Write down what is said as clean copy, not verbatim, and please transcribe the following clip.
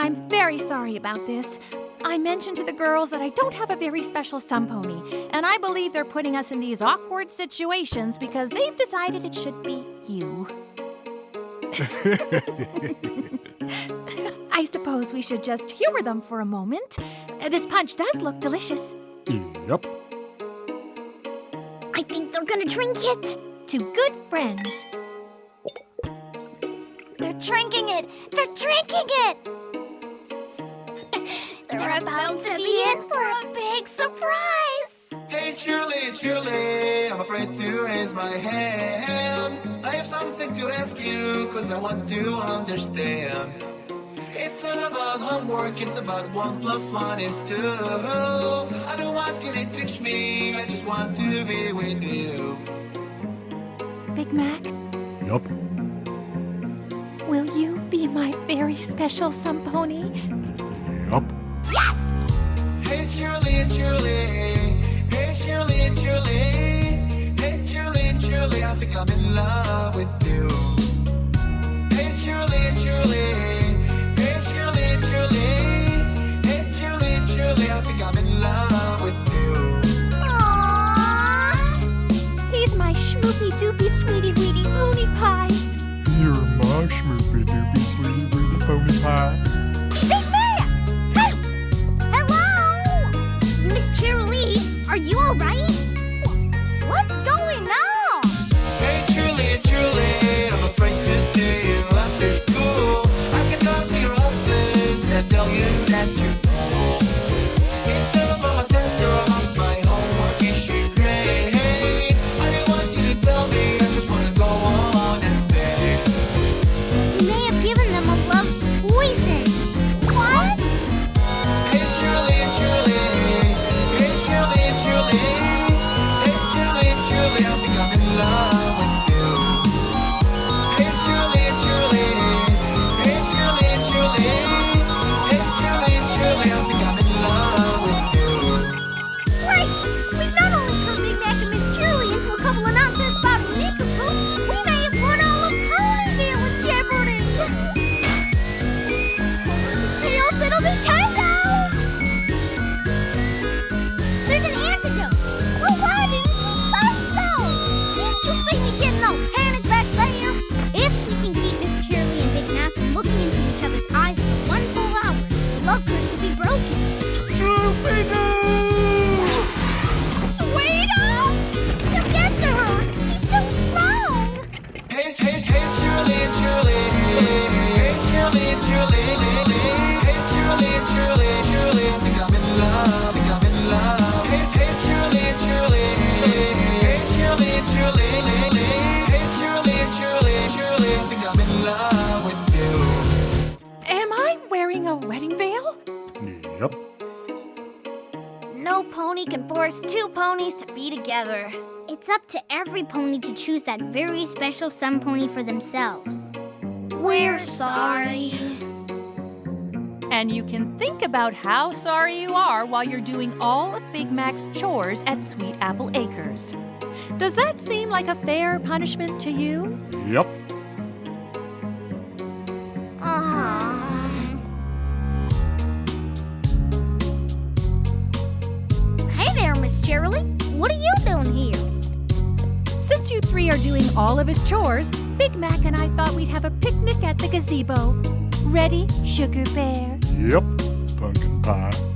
I'm very sorry about this. I mentioned to the girls that I don't have a very special sun pony, and I believe they're putting us in these awkward situations because they've decided it should be you. I suppose we should just humor them for a moment. This punch does look delicious. Yep. I think they're gonna drink it. To good friends. They're drinking it! They're drinking it! They're about to be in for a big surprise! Hey Julie, Julie, I'm afraid to raise my hand. I have something to ask you, cause I want to understand. It's not about homework, it's about 1 + 1 is 2. I don't want you to teach me, I just want to be with you. Big Mac, Yup. will you be my very special sun pony? Yup. Hey Julie, Julie, hey Julie, Julie, hey Julie, Julie, I think I'm in love with you. Hey Julie, Julie, hey Julie, Julie, hey Julie, Julie, I think I'm in love with you. Aww! He's my schmoopy doopy sweetie weedy pony pie. You're my schmoopy doopy sweetie weedy pony pie. Big Mac! Hey! Hello! Miss Cheerilee, are you alright? What's going on? Hey Julie, Julie, I'm afraid to see you after school. I can come to your office and tell you that you know. It's not about my test or about my homework issue grade. I don't want you to tell me, I just want to go on and beg. You may have given them a love poison. What? Hey Julie, Julie, hey Julie, Julie, hey Julie, Julie, I think I'm in love with you. Hey Julie, Julie, hey Julie, Julie, hey Julie, Julie, I think I'm in love with you. Right! We've not only turned Big Mac and Miss Cheerilee into a couple of nonsense spouting nincompoops, we may have put all of Ponyville in jeopardy! Chaos, it'll be chaos! There's an antidote! Well, why didn't you say so? Didn't you see me getting all panicked back there? If we can keep Miss Cheerilee and Big Mac from looking into each other's eyes for 1 full hour, the love curse will be broken. Wait up! You get to her! He's too strong! Hey Julie, Julie, hey Julie, Julie, hey Julie, Julie, Julie, I think I'm in love, think I'm in love. Hey Julie, Julie, hey Julie, Julie, hey Julie, Julie, Julie, I think I'm in love with you. Am I wearing a wedding veil? Yep. No pony can force 2 ponies to be together. It's up to every pony to choose that very special sun pony for themselves. We're sorry. And you can think about how sorry you are while you're doing all of Big Mac's chores at Sweet Apple Acres. Does that seem like a fair punishment to you? Yep. Hey there, Miss Cheerilee. What are you doing here? Since you 3 are doing all of his chores, Big Mac and I thought we'd have a picnic at the gazebo. Ready, Sugar Bear? Yep. Pumpkin pie.